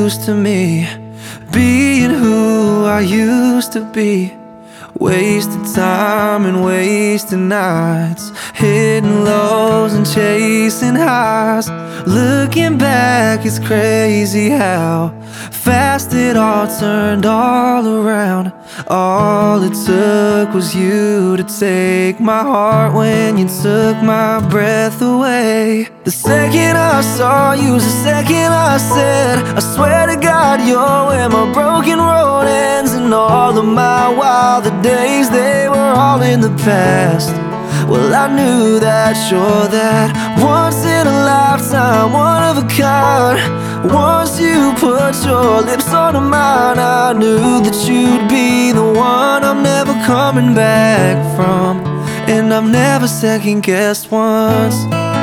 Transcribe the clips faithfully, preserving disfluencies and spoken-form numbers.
used to me, being who I used to be. Wasted time and wasted nights, hitting lows and chasing highs. Looking back, it's crazy how fast it all turned all around. All it took was you to take my heart when you took my breath away. The second I saw you was the second I said, I swear to God you're where my broken road ends. And all of my wilder days, they were all in the past. Well, I knew that, sure, that once in a lifetime, one of a kind. Once you put your lips on mine, I knew that you'd be the one I'm never coming back from. And I've never second-guessed once.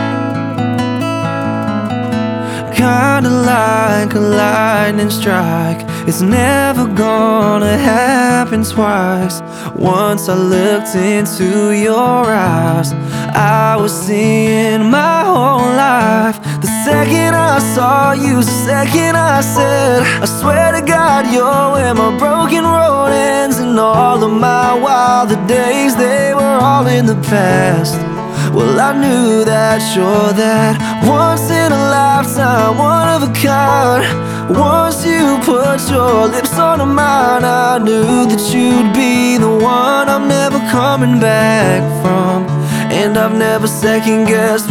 Kinda like a lightning strike, it's never gonna happen twice. Once I looked into your eyes, I was seeing my whole life. The second I saw you was the second I said, I swear to God you're where my broken road ends. And all of my wilder days, they were all in the past. Well, I knew that, sure, that once in a lifetime, one of a kind. Once you put your lips on mine, I knew that you'd be the one I'm never coming back from. And I've never second-guessed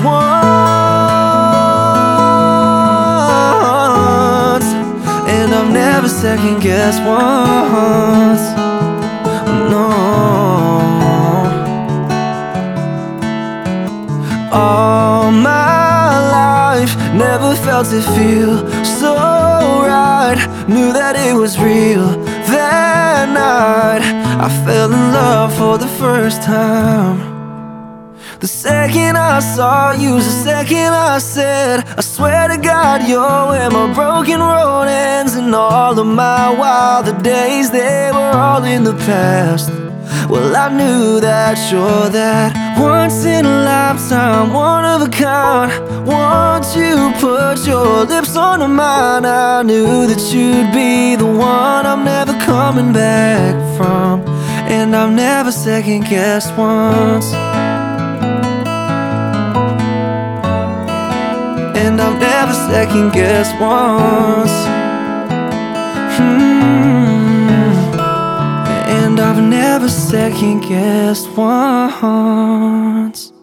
once. And I've never second-guessed once. No. All my life, never felt it feel so right. Knew that it was real that night. I fell in love for the first time. The second I saw you was the second I said, I swear to God you're where my broken road ends. And all of my wilder days, they were all in the past. Well, I knew that, sure, that once in a lifetime, one of a kind. Once you put your lips on mine, I knew that you'd be the one I'm never coming back from. And I've never second-guessed once. And I've never second-guessed once. hmm. And I've never second-guessed once.